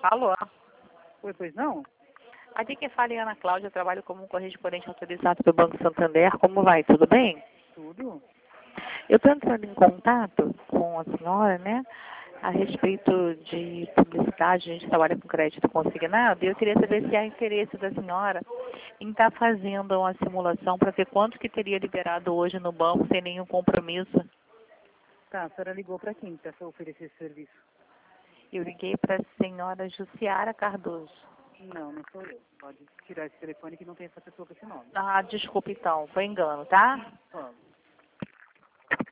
Alô? Oi, pois não? Aqui quem fala é Ana Cláudia, eu trabalho como correspondente autorizado do Banco Santander. Como vai? Tudo bem? Tudo? Eu estou entrando em contato com a senhora, né, a respeito de publicidade. A gente trabalha com crédito consignado e eu queria saber se há interesse da senhora em estar fazendo uma simulação para ver quanto que teria liberado hoje no banco sem nenhum compromisso. Tá, a senhora ligou para quem para oferecer esse serviço? Eu liguei para a senhora Jussiara Cardoso. Não, não sou eu. Pode tirar esse telefone que não tem essa pessoa com esse nome. Ah, desculpa então, foi engano, tá? Pode.